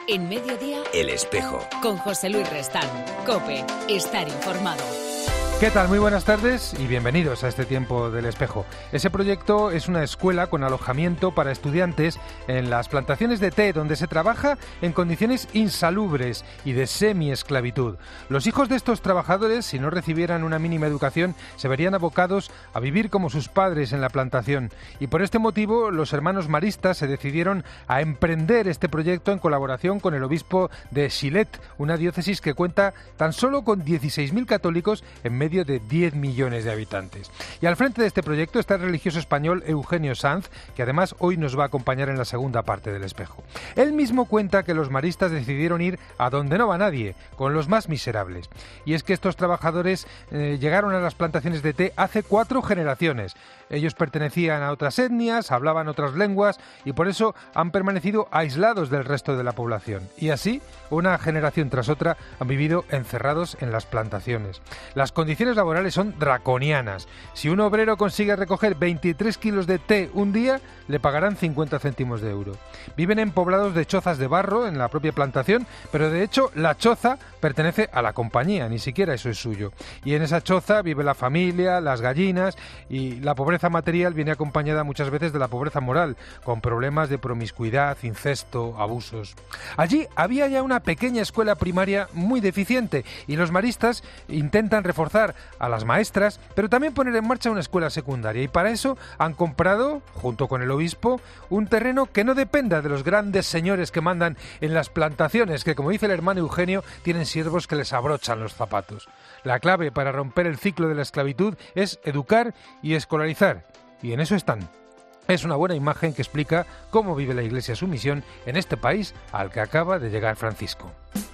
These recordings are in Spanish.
En Mediodía, El Espejo. Con José Luis Restán. COPE. Estar informado. ¿Qué tal? Muy buenas tardes y bienvenidos a este tiempo del Espejo. Ese proyecto es una escuela con alojamiento para estudiantes en las plantaciones de té, donde se trabaja en condiciones insalubres y de semi-esclavitud. Los hijos de estos trabajadores, si no recibieran una mínima educación, se verían abocados a vivir como sus padres en la plantación. Y por este motivo, los hermanos maristas se decidieron a emprender este proyecto en colaboración con el obispo de Xillet, una diócesis que cuenta tan solo con 16.000 católicos en medio de 10 millones de habitantes. Y al frente de este proyecto está el religioso español Eugenio Sanz, que además hoy nos va a acompañar en la segunda parte del Espejo. Él mismo cuenta que los maristas decidieron ir a donde no va nadie, con los más miserables. Y es que estos trabajadores llegaron a las plantaciones de té hace 4 generaciones. Ellos pertenecían a otras etnias, hablaban otras lenguas y por eso han permanecido aislados del resto de la población. Y así, una generación tras otra han vivido encerrados en las plantaciones. Las condiciones laborales son draconianas. Si un obrero consigue recoger 23 kilos de té un día, le pagarán 50 céntimos de euro. Viven en poblados de chozas de barro en la propia plantación, pero de hecho la choza pertenece a la compañía, ni siquiera eso es suyo. Y en esa choza vive la familia, las gallinas, y la pobreza material viene acompañada muchas veces de la pobreza moral, con problemas de promiscuidad, incesto, abusos. Allí había ya una pequeña escuela primaria muy deficiente y los maristas intentan reforzar a las maestras, pero también poner en marcha una escuela secundaria, y para eso han comprado, junto con el obispo, un terreno que no dependa de los grandes señores que mandan en las plantaciones, que, como dice el hermano Eugenio, tienen siervos que les abrochan los zapatos. La clave para romper el ciclo de la esclavitud es educar y escolarizar, y en eso están. Es una buena imagen que explica cómo vive la Iglesia su misión en este país al que acaba de llegar Francisco.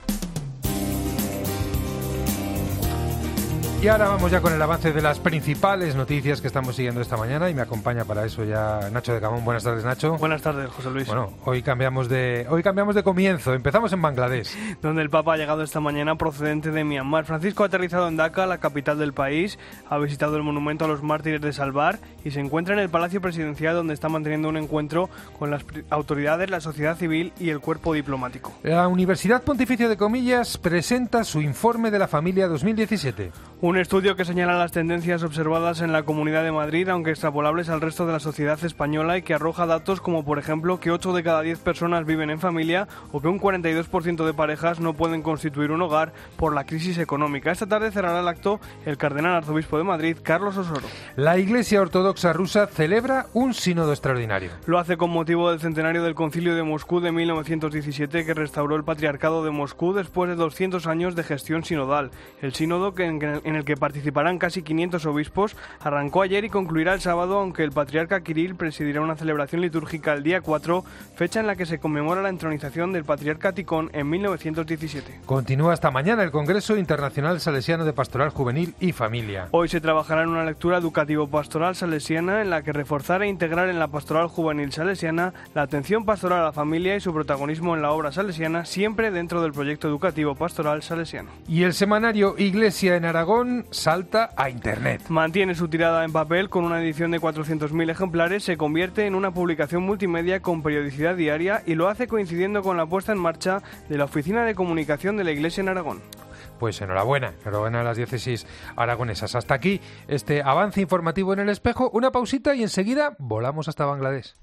Y ahora vamos ya con el avance de las principales noticias que estamos siguiendo esta mañana, y me acompaña para eso ya Nacho de Camón. Buenas tardes, Nacho. Buenas tardes, José Luis. Bueno, hoy cambiamos de comienzo. Empezamos en Bangladesh, donde el Papa ha llegado esta mañana procedente de Myanmar. Francisco ha aterrizado en Dhaka, la capital del país, ha visitado el monumento a los mártires de Salvar y se encuentra en el Palacio Presidencial, donde está manteniendo un encuentro con las autoridades, la sociedad civil y el cuerpo diplomático. La Universidad Pontificia de Comillas presenta su informe de la familia 2017. Un estudio que señala las tendencias observadas en la Comunidad de Madrid, aunque extrapolables al resto de la sociedad española, y que arroja datos como, por ejemplo, que 8 de cada 10 personas viven en familia o que un 42% de parejas no pueden constituir un hogar por la crisis económica. Esta tarde cerrará el acto el cardenal arzobispo de Madrid, Carlos Osoro. La Iglesia Ortodoxa rusa celebra un sínodo extraordinario. Lo hace con motivo del centenario del Concilio de Moscú de 1917, que restauró el Patriarcado de Moscú después de 200 años de gestión sinodal. El sínodo, en el que participarán casi 500 obispos, arrancó ayer y concluirá el sábado, aunque el patriarca Kirill presidirá una celebración litúrgica el día 4, fecha en la que se conmemora la entronización del patriarca Ticón en 1917. Continúa hasta mañana el Congreso Internacional Salesiano de Pastoral Juvenil y Familia. Hoy se trabajará en una lectura educativo-pastoral salesiana en la que reforzar e integrar en la pastoral juvenil salesiana la atención pastoral a la familia y su protagonismo en la obra salesiana, siempre dentro del proyecto educativo-pastoral salesiano. Y el semanario Iglesia en Aragón salta a Internet. Mantiene su tirada en papel con una edición de 400.000 ejemplares, se convierte en una publicación multimedia con periodicidad diaria y lo hace coincidiendo con la puesta en marcha de la Oficina de Comunicación de la Iglesia en Aragón. Pues enhorabuena a las diócesis aragonesas. Hasta aquí este avance informativo en El Espejo. Una pausita y enseguida volamos hasta Bangladesh.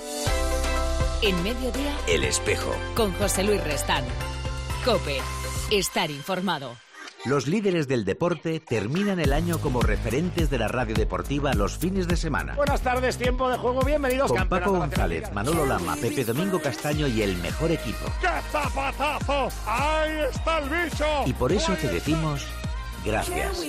En Mediodía, El Espejo. Con José Luis Restán. COPE. Estar informado. Los líderes del deporte terminan el año como referentes de la radio deportiva los fines de semana. Buenas tardes, tiempo de juego, bienvenidos. Con Paco González, Manolo Lama, Pepe Domingo Castaño y el mejor equipo. ¡Qué zapatazo! ¡Ahí está el bicho! Y por eso te decimos gracias.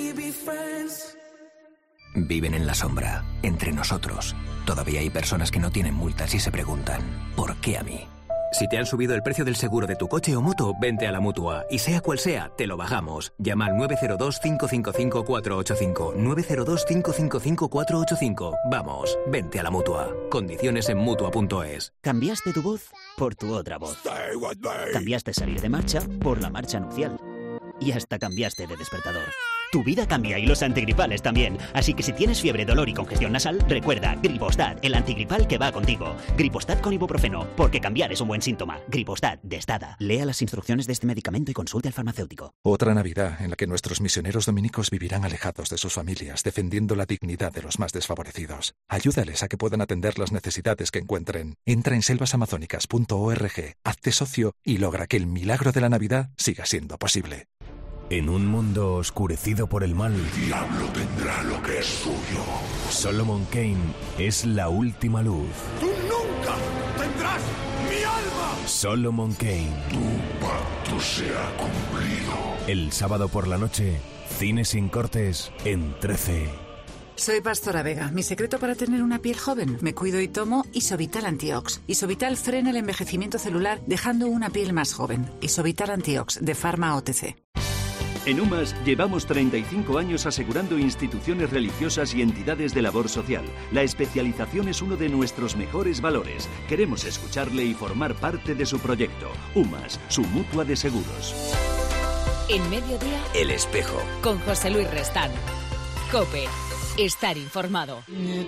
Viven en la sombra, entre nosotros. Todavía hay personas que no tienen multas y se preguntan, ¿por qué a mí? Si te han subido el precio del seguro de tu coche o moto, vente a la Mutua. Y sea cual sea, te lo bajamos. Llama al 902-555-485. 902-555-485. Vamos, vente a la Mutua. Condiciones en Mutua.es. Cambiaste tu voz por tu otra voz. Cambiaste salir de marcha por la marcha nupcial. Y hasta cambiaste de despertador. Tu vida cambia y los antigripales también. Así que si tienes fiebre, dolor y congestión nasal, recuerda Gripostat, el antigripal que va contigo. Gripostat con ibuprofeno, porque cambiar es un buen síntoma. Gripostat, de Stada. Lea las instrucciones de este medicamento y consulte al farmacéutico. Otra Navidad en la que nuestros misioneros dominicos vivirán alejados de sus familias, defendiendo la dignidad de los más desfavorecidos. Ayúdales a que puedan atender las necesidades que encuentren. Entra en selvasamazónicas.org, hazte socio y logra que el milagro de la Navidad siga siendo posible. En un mundo oscurecido por el mal, El diablo tendrá lo que es suyo. Solomon Kane es la última luz. ¡Tú nunca tendrás mi alma! Solomon Kane. Tu pacto se ha cumplido. El sábado por la noche, cine sin cortes en 13. Soy Pastora Vega. Mi secreto para tener una piel joven: me cuido y tomo Isovital Antiox. Isovital frena el envejecimiento celular dejando una piel más joven. Isovital Antiox de Pharma OTC. En UMAS llevamos 35 años asegurando instituciones religiosas y entidades de labor social. La especialización es uno de nuestros mejores valores. Queremos escucharle y formar parte de su proyecto. UMAS, su mutua de seguros. En Mediodía, El Espejo. con José Luis Restán. COPE. Estar informado.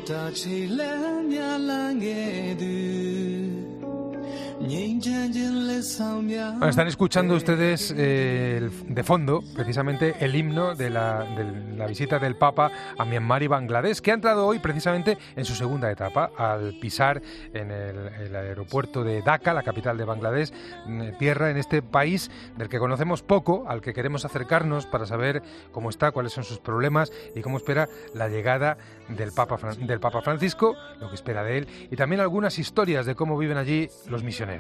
Bueno, están escuchando ustedes de fondo, precisamente, el himno de la visita del Papa a Myanmar y Bangladesh, que ha entrado hoy precisamente en su segunda etapa, al pisar en el aeropuerto de Dhaka, la capital de Bangladesh, tierra en este país del que conocemos poco, al que queremos acercarnos para saber cómo está, cuáles son sus problemas y cómo espera la llegada del Papa Francisco, lo que espera de él, y también algunas historias de cómo viven allí los misioneros.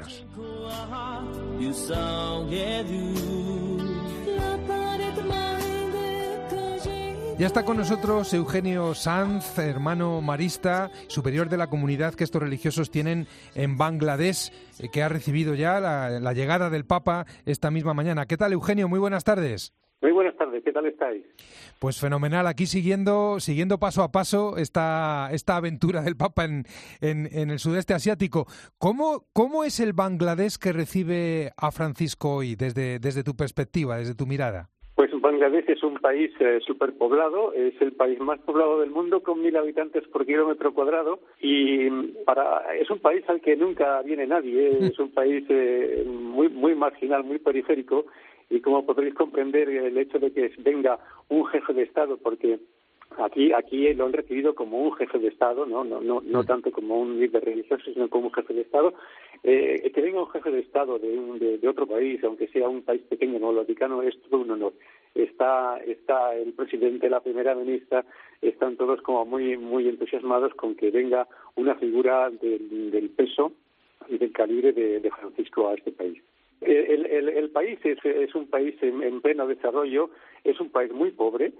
Ya está con nosotros Eugenio Sanz, hermano marista, superior de la comunidad que estos religiosos tienen en Bangladesh, que ha recibido ya la llegada del Papa esta misma mañana. ¿Qué tal, Eugenio? Muy buenas tardes. Muy buenas tardes, ¿qué tal estáis? Pues fenomenal, aquí siguiendo paso a paso esta aventura del Papa en el sudeste asiático. ¿Cómo es el Bangladesh que recibe a Francisco hoy, desde tu perspectiva, desde tu mirada? Pues Bangladesh es un país superpoblado, es el país más poblado del mundo con 1.000 habitantes por kilómetro cuadrado y es un país al que nunca viene nadie, es un país muy marginal, muy periférico. Y como podréis comprender, el hecho de que venga un jefe de Estado, porque aquí lo han recibido como un jefe de Estado, no tanto como un líder religioso, sino como un jefe de Estado, que venga un jefe de Estado de otro país, aunque sea un país pequeño, el Vaticano, es todo un honor. Está el presidente, la primera ministra, están todos como muy entusiasmados con que venga una figura del peso y del calibre de Francisco a este país. El país es un país en pleno desarrollo, es un país muy pobre,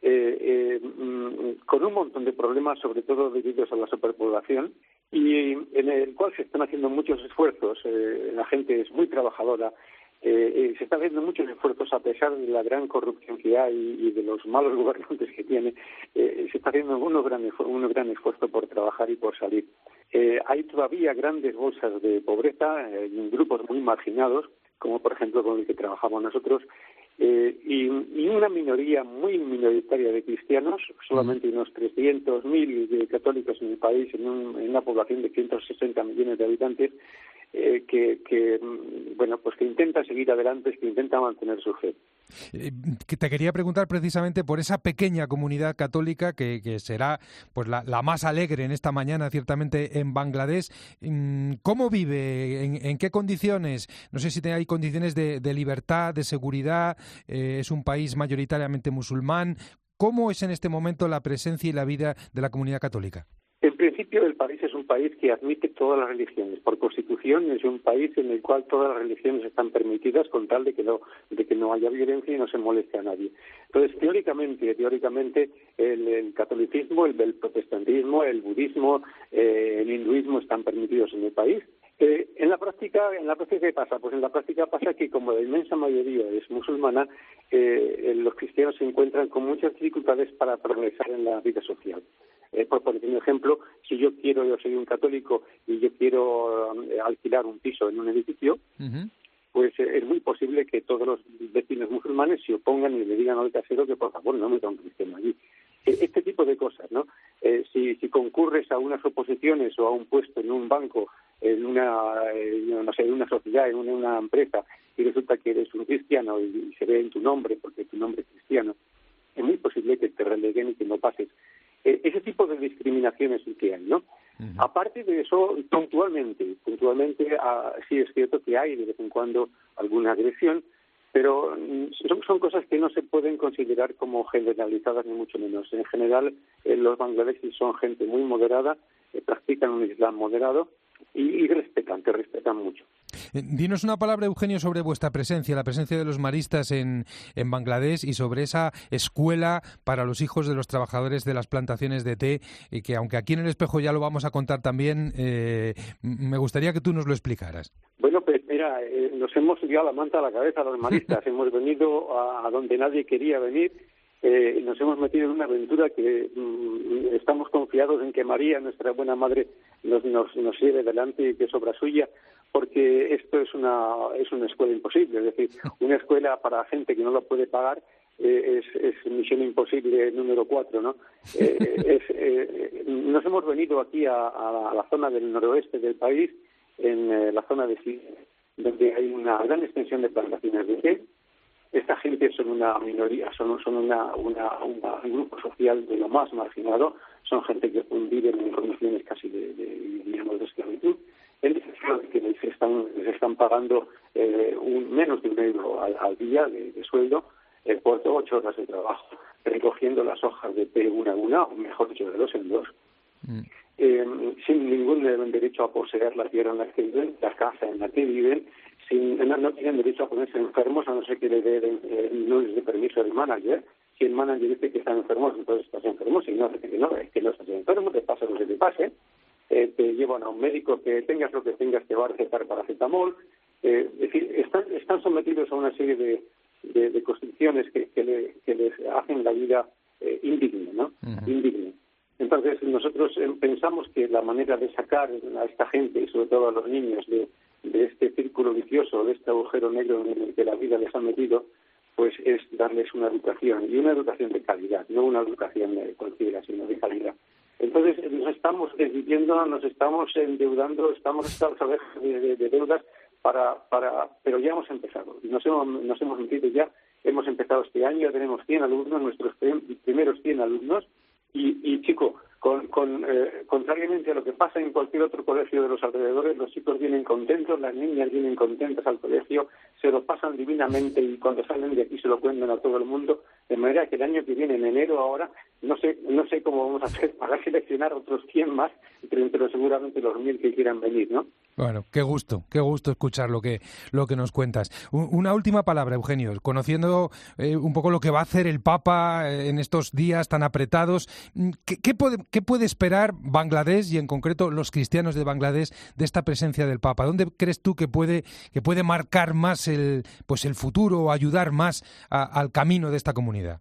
con un montón de problemas, sobre todo debidos a la superpoblación, y en el cual se están haciendo muchos esfuerzos. La gente es muy trabajadora, se están haciendo muchos esfuerzos a pesar de la gran corrupción que hay y de los malos gobernantes que tiene. Se está haciendo un gran esfuerzo por trabajar y por salir. Hay todavía grandes bolsas de pobreza en grupos muy marginados, como por ejemplo con el que trabajamos nosotros, y una minoría muy minoritaria de cristianos, solamente unos 300.000 de católicos en el país, en una población de 160 millones de habitantes, que intenta seguir adelante, que intenta mantener su fe. Te quería preguntar precisamente por esa pequeña comunidad católica que será pues la más alegre en esta mañana, ciertamente, en Bangladesh. ¿Cómo vive? ¿En qué condiciones? No sé si hay condiciones de libertad, de seguridad. Es un país mayoritariamente musulmán. ¿Cómo es en este momento la presencia y la vida de la comunidad católica? En principio, el país es un país que admite todas las religiones. Por constitución, es un país en el cual todas las religiones están permitidas con tal de que no haya violencia y no se moleste a nadie. Entonces, teóricamente, el catolicismo, el protestantismo, el budismo, el hinduismo están permitidos en el país. En la práctica, ¿qué pasa? Pues en la práctica pasa que, como la inmensa mayoría es musulmana, los cristianos se encuentran con muchas dificultades para progresar en la vida social. Por poner un ejemplo, si yo soy un católico y yo quiero alquilar un piso en un edificio, pues es muy posible que todos los vecinos musulmanes se opongan y le digan al casero que por favor no meta un cristiano allí. Este tipo de cosas, ¿no? Si concurres a unas oposiciones o a un puesto en un banco, en una sociedad, en una empresa, y resulta que eres un cristiano y se ve en tu nombre, porque tu nombre es cristiano, es muy posible que te releguen y que no pases. Ese tipo de discriminaciones sí que hay, ¿no? Uh-huh. Aparte de eso, puntualmente, sí es cierto que hay de vez en cuando alguna agresión, pero son cosas que no se pueden considerar como generalizadas ni mucho menos. En general, los bangladesis son gente muy moderada, practican un islam moderado y te respetan mucho. Dinos una palabra, Eugenio, sobre vuestra presencia, la presencia de los maristas en Bangladesh y sobre esa escuela para los hijos de los trabajadores de las plantaciones de té, y que aunque aquí en El Espejo ya lo vamos a contar también, me gustaría que tú nos lo explicaras. Bueno, pues mira, nos hemos liado la manta a la cabeza los maristas, hemos venido a donde nadie quería venir. Nos hemos metido en una aventura que estamos confiados en que María, nuestra buena madre, nos lleve adelante y que es obra suya, porque esto es una escuela imposible, es decir, una escuela para gente que no la puede pagar es misión imposible número 4, ¿no? Nos hemos venido aquí a la zona del noroeste del país, en la zona de Sídney, donde hay una gran extensión de plantaciones de té. Esta gente son una minoría, son un grupo social de lo más marginado, son gente que viven en condiciones casi de esclavitud, en el sentido de que les están pagando menos de €1 al día de sueldo por 8 horas de trabajo, recogiendo las hojas de té una a una, o mejor dicho, de 2 en 2. Sin ningún derecho a poseer la tierra en la que viven, la casa en la que viven, no tienen derecho a ponerse enfermos a no ser que no les dé permiso el manager. Si el manager dice que están enfermos, entonces estás enfermo. Si no, dice que no, es que no estás enfermo, te pasa lo que te pase. Te llevan a un médico, que tengas lo que tengas, te va a recetar paracetamol. Es decir, están sometidos a una serie de constricciones que les hacen la vida indigna, ¿no? Uh-huh. Indigna. Entonces, nosotros pensamos que la manera de sacar a esta gente, y sobre todo a los niños, de este círculo vicioso, de este agujero negro en el que la vida les ha metido, pues es darles una educación, y una educación de calidad, no una educación cualquiera, sino de calidad. Entonces, nos estamos desviviendo, nos estamos endeudando, estamos de deudas pero ya hemos empezado. Nos hemos metido ya, hemos empezado este año, ya tenemos 100 alumnos, nuestros primeros 100 alumnos, y chico, contrariamente a lo que pasa en cualquier otro colegio de los alrededores, los chicos vienen contentos, las niñas vienen contentas al colegio, se lo pasan divinamente y cuando salen de aquí se lo cuentan a todo el mundo, de manera que el año que viene, en enero ahora, no sé cómo vamos a hacer para seleccionar otros 100 más, pero seguramente los 1000 que quieran venir, ¿no? Bueno, qué gusto escuchar lo que nos cuentas. Una última palabra, Eugenio, conociendo un poco lo que va a hacer el Papa en estos días tan apretados, ¿qué puede esperar Bangladesh y en concreto los cristianos de Bangladesh de esta presencia del Papa? ¿Dónde crees tú que puede marcar más el futuro o ayudar más al camino de esta comunidad?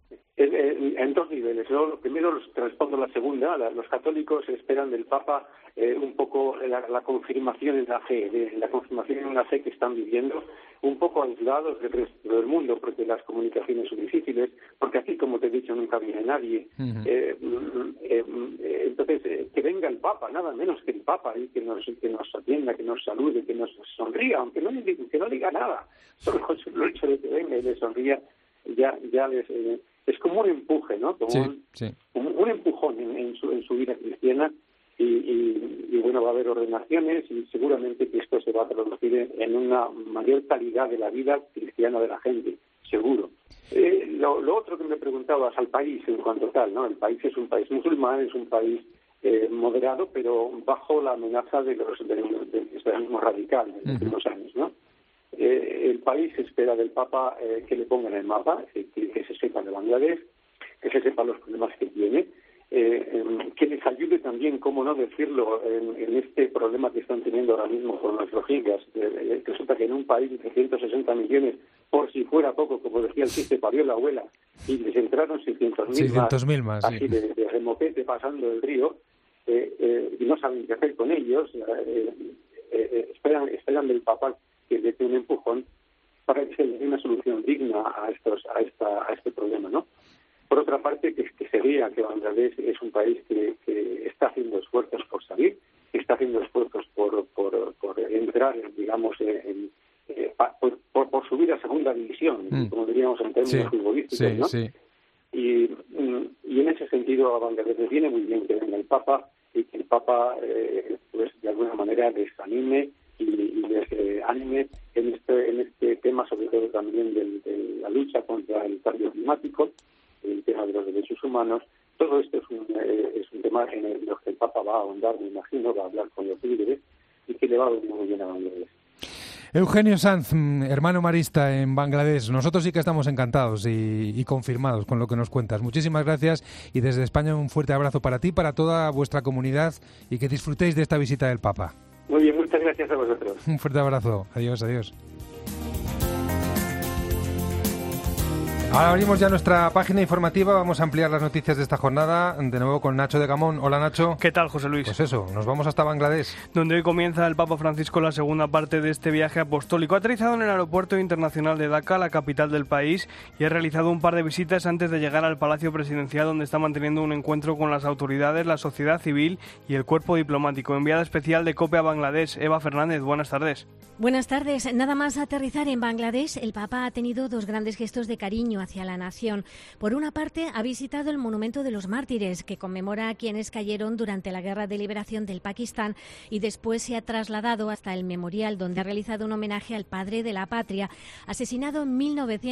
En 2 niveles. Yo primero respondo la segunda. Los católicos esperan del Papa un poco la confirmación en la fe, la confirmación en la fe que están viviendo, un poco aislados del resto del mundo, porque las comunicaciones son difíciles, porque aquí, como te he dicho, nunca viene nadie. Uh-huh. Entonces, que venga el Papa, nada menos que el Papa, y que nos atienda, que nos salude, que nos sonría, aunque no diga nada. Solo el hecho de que venga y le sonría, ya les... es como un empuje, ¿no? Como un empujón en su vida cristiana y bueno, va a haber ordenaciones y seguramente que esto se va a traducir en una mayor calidad de la vida cristiana de la gente, seguro. Lo otro que me preguntabas al país en cuanto tal, ¿no? El país es un país musulmán, es un país moderado, pero bajo la amenaza del islamismo radical en los últimos años, ¿no? El país espera del Papa que le pongan el mapa, que se sepa de Bangladesh, que se sepa los problemas que tiene, que les ayude también, cómo no decirlo, en este problema que están teniendo ahora mismo con los rohingyas. Resulta que en un país de 360 millones, por si fuera poco, como decía el chiste, parió la abuela, y les entraron 600.000 más, así de remopete pasando el río, y no saben qué hacer con ellos, esperan del Papa que le dé un empujón para que se le dé una solución digna a este problema, ¿no? Por otra parte, que se vea que Bangladesh es un país que está haciendo esfuerzos por salir, que está haciendo esfuerzos por entrar, digamos, por subir a segunda división, como diríamos en términos futbolísticos, ¿no? Sí. Y en ese sentido a Bangladesh les viene muy bien que venga el Papa y que el Papa, pues de alguna manera les anime y les anime en este tema, sobre todo también de la lucha contra el cambio climático, el tema de los derechos humanos. Todo esto es un tema en el que el Papa va a ahondar, me imagino, va a hablar con los líderes y que le va a venir muy bien a Bangladesh. Eugenio Sanz, hermano marista en Bangladesh. Nosotros sí que estamos encantados y confirmados con lo que nos cuentas. Muchísimas gracias y desde España un fuerte abrazo para ti, para toda vuestra comunidad y que disfrutéis de esta visita del Papa. Muy bien, muchas gracias a vosotros. Un fuerte abrazo. Adiós, adiós. Ahora abrimos ya nuestra página informativa, vamos a ampliar las noticias de esta jornada, de nuevo con Nacho de Gamón. Hola, Nacho. ¿Qué tal, José Luis? Pues eso, nos vamos hasta Bangladesh. Donde hoy comienza el Papa Francisco la segunda parte de este viaje apostólico. Ha aterrizado en el aeropuerto internacional de Dhaka, la capital del país, y ha realizado un par de visitas antes de llegar al Palacio Presidencial, donde está manteniendo un encuentro con las autoridades, la sociedad civil y el cuerpo diplomático. Enviada especial de COPE a Bangladesh, Eva Fernández, buenas tardes. Buenas tardes. Nada más aterrizar en Bangladesh, el Papa ha tenido dos grandes gestos de cariño hacia la nación. Por una parte, ha visitado el Monumento de los Mártires, que conmemora a quienes cayeron durante la Guerra de Liberación del Pakistán, y después se ha trasladado hasta el memorial, donde ha realizado un homenaje al padre de la patria, asesinado en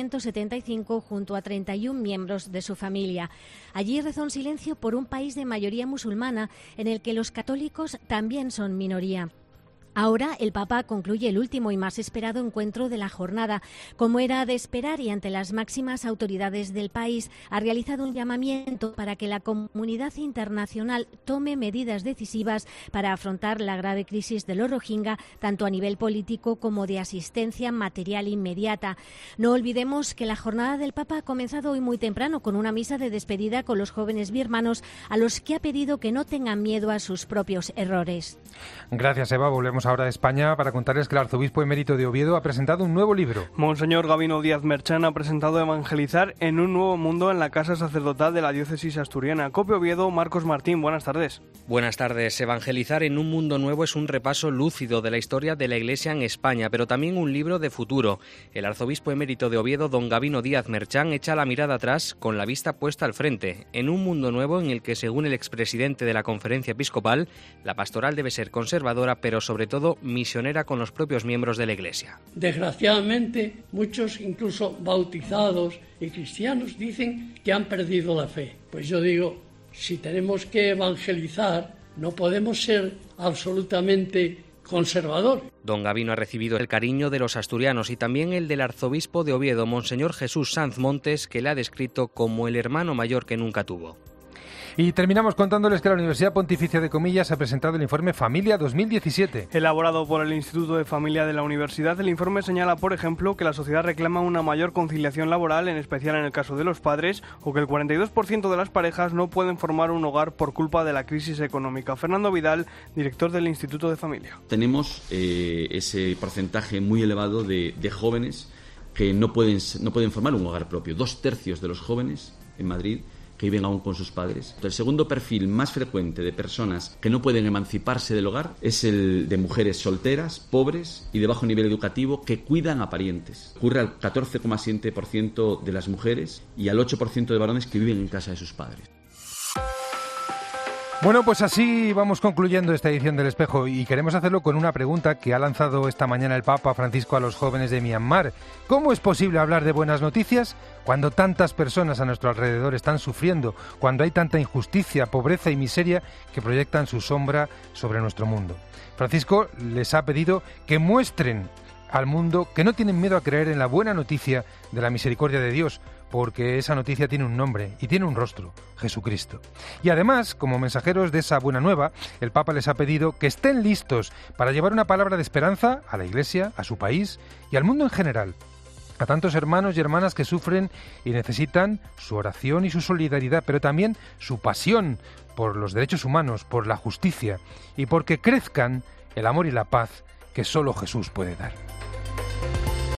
1975 junto a 31 miembros de su familia. Allí rezó en silencio por un país de mayoría musulmana, en el que los católicos también son minoría. Ahora el Papa concluye el último y más esperado encuentro de la jornada. Como era de esperar y ante las máximas autoridades del país, ha realizado un llamamiento para que la comunidad internacional tome medidas decisivas para afrontar la grave crisis de los Rohingya, tanto a nivel político como de asistencia material inmediata. No olvidemos que la jornada del Papa ha comenzado hoy muy temprano con una misa de despedida con los jóvenes birmanos, a los que ha pedido que no tengan miedo a sus propios errores. Gracias, Eva. Volvemos ahora a España para contarles que el arzobispo emérito de Oviedo ha presentado un nuevo libro. Monseñor Gabino Díaz Merchán ha presentado Evangelizar en un nuevo mundo en la Casa Sacerdotal de la Diócesis Asturiana. COPE Oviedo, Marcos Martín, buenas tardes. Buenas tardes. Evangelizar en un mundo nuevo es un repaso lúcido de la historia de la Iglesia en España, pero también un libro de futuro. El arzobispo emérito de Oviedo, don Gabino Díaz Merchán, echa la mirada atrás con la vista puesta al frente, en un mundo nuevo en el que, según el expresidente de la Conferencia Episcopal, la pastoral debe ser conservadora, pero sobre todo misionera con los propios miembros de la Iglesia. Desgraciadamente, muchos, incluso bautizados y cristianos, dicen que han perdido la fe. Pues yo digo, si tenemos que evangelizar, no podemos ser absolutamente conservadores. Don Gabino ha recibido el cariño de los asturianos y también el del arzobispo de Oviedo, Monseñor Jesús Sanz Montes, que le ha descrito como el hermano mayor que nunca tuvo. Y terminamos contándoles que la Universidad Pontificia de Comillas ha presentado el informe Familia 2017. Elaborado por el Instituto de Familia de la Universidad, el informe señala, por ejemplo, que la sociedad reclama una mayor conciliación laboral, en especial en el caso de los padres, o que el 42% de las parejas no pueden formar un hogar por culpa de la crisis económica. Fernando Vidal, director del Instituto de Familia. Tenemos ese porcentaje muy elevado de jóvenes que no pueden formar un hogar propio. 2/3 de los jóvenes en Madrid que viven aún con sus padres. El segundo perfil más frecuente de personas que no pueden emanciparse del hogar es el de mujeres solteras, pobres y de bajo nivel educativo que cuidan a parientes. Ocurre al 14,7% de las mujeres y al 8% de varones que viven en casa de sus padres. Bueno, pues así vamos concluyendo esta edición del Espejo y queremos hacerlo con una pregunta que ha lanzado esta mañana el Papa Francisco a los jóvenes de Myanmar. ¿Cómo es posible hablar de buenas noticias cuando tantas personas a nuestro alrededor están sufriendo, cuando hay tanta injusticia, pobreza y miseria que proyectan su sombra sobre nuestro mundo? Francisco les ha pedido que muestren al mundo que no tienen miedo a creer en la buena noticia de la misericordia de Dios, porque esa noticia tiene un nombre y tiene un rostro, Jesucristo. Y además, como mensajeros de esa buena nueva, el Papa les ha pedido que estén listos para llevar una palabra de esperanza a la Iglesia, a su país y al mundo en general, a tantos hermanos y hermanas que sufren y necesitan su oración y su solidaridad, pero también su pasión por los derechos humanos, por la justicia y porque crezcan el amor y la paz que solo Jesús puede dar.